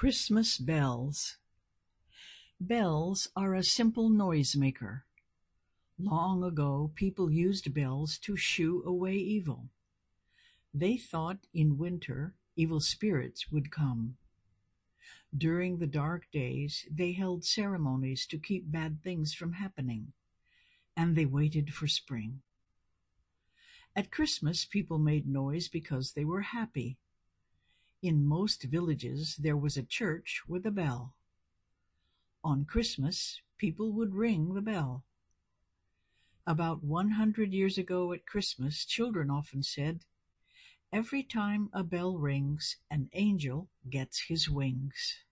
Christmas bells. Bells are a simple noisemaker. Long ago, people used bells to shoo away evil. They thought in winter evil spirits would come. During the dark days, they held ceremonies to keep bad things from happening, and they waited for spring. At Christmas, people made noise because they were happy. In most villages, there was a church with a bell. On Christmas, people would ring the bell. About 100 years ago at Christmas, children often said, "Every time a bell rings, an angel gets his wings."